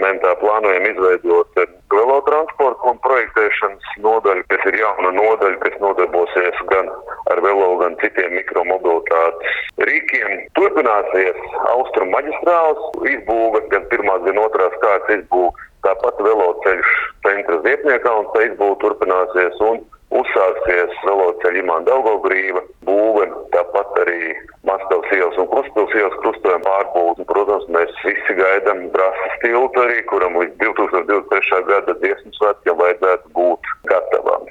departamentā plānojam izveidot velotransporta un projektēšanas nodaļu, kas ir jauna nodaļa, kas nodarbosies gan ar velo, gan citiem mikromobilitātes rīkiem. Turpināsies Austrumu maģistrāles izbūve, gan pirmās, gan otrās kārtas izbūve. Tāpat veloceļš centra Ziepniekā un tā izbūve turpināsies un uzsāksies veloceļa Imanta Daugavgrīva būve, tāpat arī Maskavas ielas un Krustpils ielas krustojuma pārbūve. Protams, mēs visi gaidām Brasas tiltu arī, kuram līdz 2023. gada Dziesmu svētkiem vajadzētu būt gatavam.